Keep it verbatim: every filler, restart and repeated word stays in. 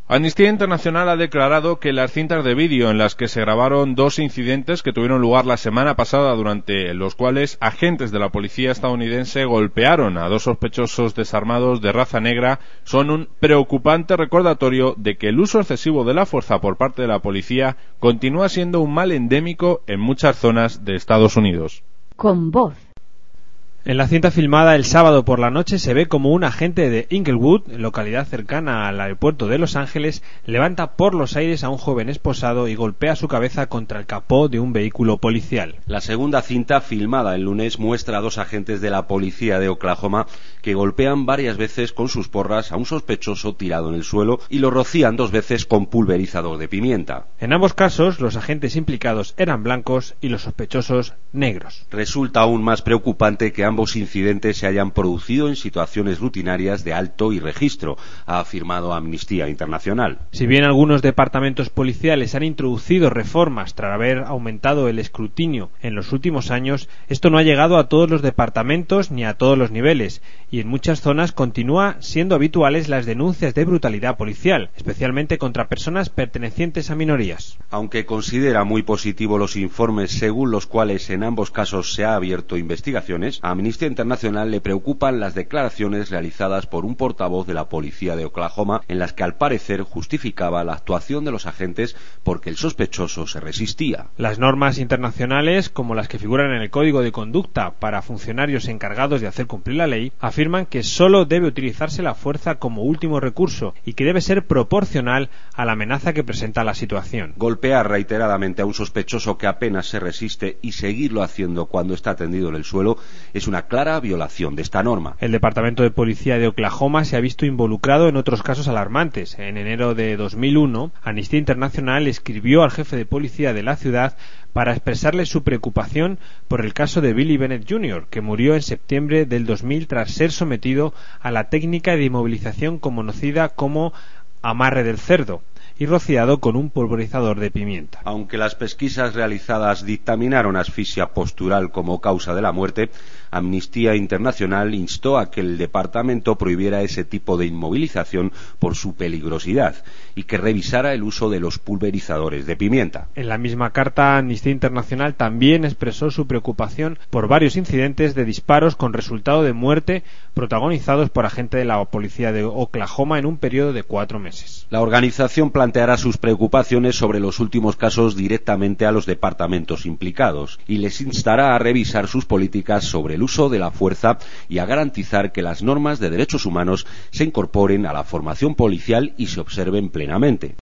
Amnistía Internacional ha declarado que las cintas de vídeo en las que se grabaron dos incidentes que tuvieron lugar la semana pasada, durante los cuales agentes de la policía estadounidense golpearon a dos sospechosos desarmados de raza negra, son un preocupante recordatorio de que el uso excesivo de la fuerza por parte de la policía continúa siendo un mal endémico en muchas zonas de Estados Unidos. Con voz. En la cinta filmada el sábado por la noche se ve como un agente de Inglewood, localidad cercana al aeropuerto de Los Ángeles, levanta por los aires a un joven esposado y golpea su cabeza contra el capó de un vehículo policial. La segunda cinta, filmada el lunes, muestra a dos agentes de la policía de Oklahoma que golpean varias veces con sus porras a un sospechoso tirado en el suelo y lo rocían dos veces con pulverizador de pimienta. En ambos casos, los agentes implicados eran blancos y los sospechosos negros. Resulta aún más preocupante que ambos Ambos incidentes se hayan producido en situaciones rutinarias de alto y registro, ha afirmado Amnistía Internacional. Si bien algunos departamentos policiales han introducido reformas tras haber aumentado el escrutinio en los últimos años, esto no ha llegado a todos los departamentos ni a todos los niveles, y en muchas zonas continúa siendo habituales las denuncias de brutalidad policial, especialmente contra personas pertenecientes a minorías. Aunque considera muy positivo los informes según los cuales en ambos casos se ha abierto investigaciones, a Amnistía Internacional le preocupan las declaraciones realizadas por un portavoz de la policía de Oklahoma en las que al parecer justificaba la actuación de los agentes porque el sospechoso se resistía. Las normas internacionales, como las que figuran en el Código de Conducta para funcionarios encargados de hacer cumplir la ley, afirman que solo debe utilizarse la fuerza como último recurso y que debe ser proporcional a la amenaza que presenta la situación. Golpear reiteradamente a un sospechoso que apenas se resiste y seguirlo haciendo cuando está tendido en el suelo es una clara violación de esta norma. El Departamento de Policía de Oklahoma se ha visto involucrado en otros casos alarmantes. En enero de dos mil uno, Amnistía Internacional escribió al jefe de policía de la ciudad para expresarle su preocupación por el caso de Billy Bennett junior, que murió en septiembre del dos mil tras ser sometido a la técnica de inmovilización conocida como amarre del cerdo y rociado con un pulverizador de pimienta. Aunque las pesquisas realizadas dictaminaron asfixia postural como causa de la muerte, Amnistía Internacional instó a que el departamento prohibiera ese tipo de inmovilización por su peligrosidad y que revisara el uso de los pulverizadores de pimienta. En la misma carta, Amnistía Internacional también expresó su preocupación por varios incidentes de disparos con resultado de muerte protagonizados por agentes de la policía de Oklahoma en un periodo de cuatro meses. La organización planteará sus preocupaciones sobre los últimos casos directamente a los departamentos implicados y les instará a revisar sus políticas sobre el uso de la fuerza y a garantizar que las normas de derechos humanos se incorporen a la formación policial y se observen plenamente.